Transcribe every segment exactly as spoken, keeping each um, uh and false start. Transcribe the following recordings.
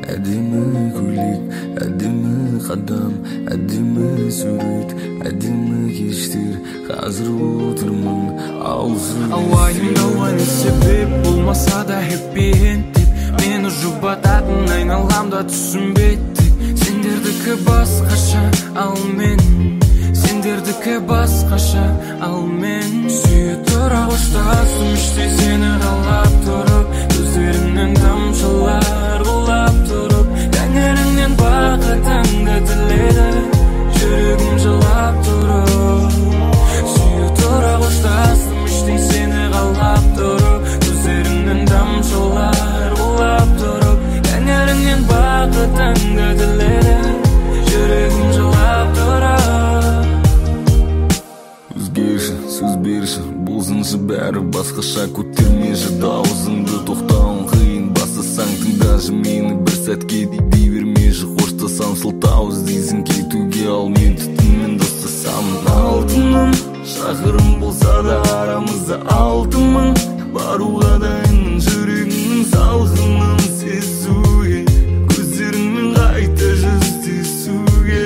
әдемі көйлек, әдемі қадам, әдемі сурет, әдемі кештер. Қазір отырмын аузым ауайымда уайым себеп болмаса да happy end деп мені жұбататын айналамда түсінбеді. Сендердікі басқаша, ал мен сендердікі басқаша, ал мен сүйе тұра қоштасым іштей сені қалап тұрып, көздеріңнен тамшылар құлап тұрып, тәңіріңнен бақытыңды тіледі, жүрегім жылап тұрып. Сүйе тұра қоштасым іштей сені қалап тұрып, көздеріңнен тамшылар құлап тұрып, тәңіріңнен бақытыңды тіледі, жүрегім жылап тұрып. Өзгерші, сөз берші, болсыншы бәрі басқаша. Көтермеші дауысыңды, тоқтауың қиын. Басасаң тыңдашы мені бір сәтке, дей бермеші. Қоштасам сылтау іздейсің кетуге, ал мен түтінмен достасам. Алтыным, шақырым болса да арамызда алты мың. Баруға дайынмын жүрегімнің салқынын сезуге, көздеріңмен қайта жүздесуге.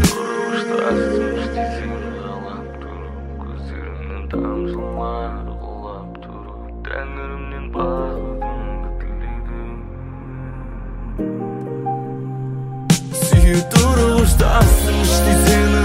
Тамшылар құлап тұрып, тәңірімнен бақытыңды тіледім. Сүйе тұра қоштасым іштей сені